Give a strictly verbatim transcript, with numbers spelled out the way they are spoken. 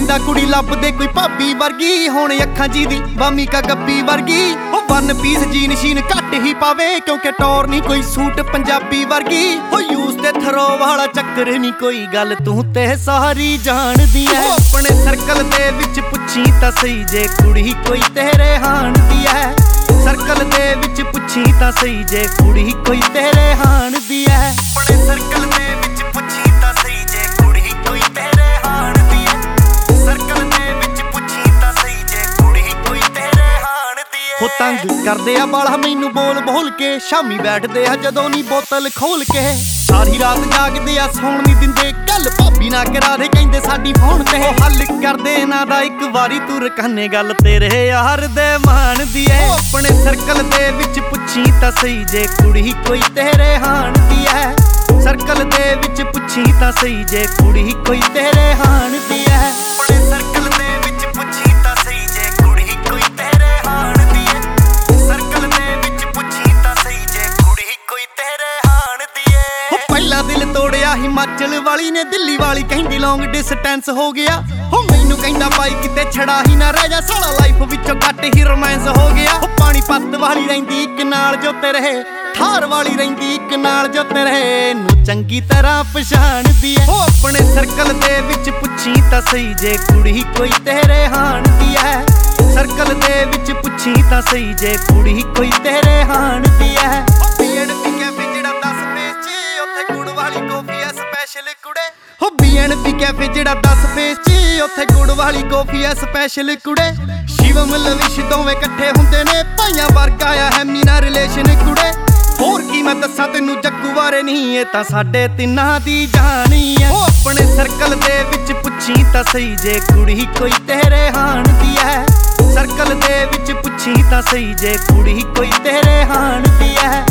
ਕਹਿੰਦਾ ਕੁੜੀ ਲੱਭਦੇ ਕੋਈ ਭਾਬੀ ਵਰਗੀ, ਹੁਣ ਅੱਖਾਂ ਜੀ ਦੀ ਬਾਮੀ ਕਾ ਗੱਬੀ ਵਰਗੀ। ਉਹ ਵਨ ਪੀਸ ਜੀਨ ਸ਼ੀਨ ਘੱਟ ਹੀ ਪਾਵੇ, ਕਿਉਂਕਿ ਟੌਰ ਨਹੀਂ ਕੋਈ ਸੂਟ ਪੰਜਾਬੀ ਵਰਗੀ। ਉਹ ਯੂਸ ਤੇ ਥਰੋ ਵਾਲਾ ਚੱਕਰ ਨਹੀਂ ਕੋਈ, ਗੱਲ ਤੂੰ ਤੇ ਸਾਰੀ ਜਾਣਦੀ ਐ। ਉਹ ਆਪਣੇ ਸਰਕਲ ਦੇ ਵਿੱਚ ਪੁੱਛੀ ਤਾਂ ਸਹੀ, ਜੇ ਕੁੜੀ ਕੋਈ ਤੇਰੇ ਹਾਣ ਦੀ ਐ। ਸਰਕਲ ਦੇ ਵਿੱਚ ਪੁੱਛੀ ਤਾਂ ਸਹੀ, ਜੇ ਕੁੜੀ ਕੋਈ ਤੇਰੇ ਹਾਣ ਦੀ ਐ। ਆਪਣੇ ਸਰਕਲ ਦੇ ਵਿੱਚ ਪੁੱਛੀ ਤਾਂ ਸਹੀ, ਜੇ ਕੁੜੀ ਕੋਈ ਤੇਰੇ ਹਾਣ ਦੀ ਐ। ਸਰਕਲ ਦੇ ਵਿੱਚ ਪੁੱਛੀ ਤਾਂ ਸਹੀ, ਜੇ ਕੁੜੀ ਕੋਈ ਤੇਰੇ ਹਾਣ ਦੀ ਐ। ਉਹ ਤੰਗ ਕਰਦੇ ਆ ਬਾਲਾ ਮੈਨੂੰ ਬੋਲ ਬੋਲ ਕੇ, ਸ਼ਾਮੀ ਬੈਠਦੇ ਆ ਜਦੋਂ ਨੀ ਬੋਤਲ ਖੋਲ ਕੇ। ਸਾਰੀ ਰਾਤ ਜਾਗਦੇ ਆ ਸੌਣ ਨਹੀਂ ਦਿੰਦੇ, ਗੱਲ ਭਾਬੀ ਨਾ ਕਰਾ ਦੇ ਕਹਿੰਦੇ ਸਾਡੀ ਫੋਨ ਤੇ। ਉਹ ਹੱਲ ਕਰਦੇ ਇਹਨਾਂ ਦਾ ਇੱਕ ਵਾਰੀ ਤੂੰ ਰਕਾਨੇ, ਗੱਲ ਤੇਰੇ ਯਾਰ ਦੇ ਮਾਣ ਦੀ ਐ। ਉਹ ਆਪਣੇ ਸਰਕਲ ਦੇ ਵਿੱਚ ਪੁੱਛੀ ਤਾਂ ਸਹੀ, ਜੇ ਕੁੜੀ ਕੋਈ ਤੇਰੇ ਹਾਣ ਦੀ ਐ। ਸਰਕਲ ਦੇ ਵਿੱਚ ਪੁੱਛੀ ਤਾਂ ਸਹੀ, ਜੇ ਕੁੜੀ ਕੋਈ ਤੇਰੇ ਹਾਣ ਦੀ ਐ। ਆਪਣੇ ਸਰਕਲ ਦੇ ਵਿੱਚ ਪੁੱਛੀ ਤਾਂ ਸਹੀ, ਜੇ ਕੁੜੀ ਕੋਈ ਤੇਰੇ ਹਾਣ ਦੀ ਐ। ਸਰਕਲ ਦੇ ਵਿੱਚ ਪੁੱਛੀ ਤਾਂ ਸਹੀ, ਜੇ ਕੁੜੀ ਕੋਈ ਤੇਰੇ ਹਾਣ ਦੀ ਐ। ਉਹ ਪਹਿਲਾ ਦਿਲ ਤੋੜਿਆ ਹਿਮਾਚਲ ਵਾਲੀ ਨੇ, ਦਿੱਲੀ ਵਾਲੀ ਕਹਿੰਦੀ ਲੌਂਗ ਡਿਸਟੈਂਸ ਹੋ ਗਿਆ। ਉਹ ਮੈਨੂੰ ਕਹਿੰਦਾ ਬਾਈ ਕਿਤੇ ਛੜਾ ਹੀ ਨਾ ਰਹਿ ਜਾ, ਸਾਲਾ ਲਾਈਫ ਵਿੱਚੋਂ ਕੱਟ ਹੀ ਰੋਮਾਂਸ ਹੋ ਗਿਆ। ਉਹ ਪਾਣੀ ਪੱਤ ਵਾਲੀ ਰਹਿੰਦੀ ਇੱਕ ਨਾਲ ਜੋ ਤੇਰੇ, ਠਾਰ ਵਾਲੀ ਰਹਿੰਦੀ ਇੱਕ ਨਾਲ ਜੋ ਤੇਰੇ ਨੂੰ ਚੰਗੀ ਤਰ੍ਹਾਂ ਪਛਾਣਦੀ ਐ। ਉਹ ਆਪਣੇ ਸਰਕਲ ਦੇ ਵਿੱਚ ਪੁੱਛੀ ਤਾਂ ਸਹੀ, ਜੇ ਕੁੜੀ ਕੋਈ ਤੇਰੇ ਹਾਣ ਦੀ ਐ। ਸਰਕਲ ਦੇ ਵਿੱਚ ਪੁੱਛੀ ਤਾਂ ਸਹੀ, ਜੇ ਕੁੜੀ ਕੋਈ ਤੇਰੇ ਹਾਣ ਦੀ ਐ। ਬੀ ਐਂਡ ਬੀ ਕੈਫੇ ਜਿਹੜਾ ਦਸ ਫੇਸ 'ਚ, ਉੱਥੇ ਗੁੜ ਵਾਲੀ ਕੌਫੀ ਐ ਸਪੈਸ਼ਲ ਕੁੜੇ। ਹੋ ਬੀ ਐਂਡ ਬੀ ਕੈਫੇ ਜਿਹੜਾ ਦਸ ਫੇਸ 'ਚ, ਉੱਥੇ ਗੁੜ ਵਾਲੀ ਕੌਫੀ ਐ ਸਪੈਸ਼ਲ ਕੁੜੇ। ਸ਼ਿਵਮ ਲਵਿਸ਼ ਦੋਵੇਂ ਇਕੱਠੇ ਹੁੰਦੇ ਨੇ, ਭਾਈਆਂ ਵਰਗਾ ਆ ਹੈਮੀ ਨਾਲ ਰਿਲੇਸ਼ਨ ਕੁੜੇ। ਹੋਰ ਕੀ ਮੈਂ ਦੱਸਾਂ ਤੈਨੂੰ ਜੱਗੂ ਬਾਰੇ, ਨਹੀਂ ਇਹ ਤਾਂ ਸਾਡੇ ਤਿੰਨਾਂ ਦੀ ਜਾਣੀ ਐ। ਉਹ ਆਪਣੇ ਸਰਕਲ ਦੇ ਵਿੱਚ ਪੁੱਛੀ ਤਾਂ ਸਹੀ, ਜੇ ਕੁੜੀ ਕੋਈ ਤੇਰੇ ਹਾਣ ਦੀ ਐ। ਸਰਕਲ ਦੇ ਵਿੱਚ ਪੁੱਛੀ ਤਾਂ ਸਹੀ, ਜੇ ਕੁੜੀ ਕੋਈ ਤੇਰੇ ਹਾਣ ਦੀ ਐ।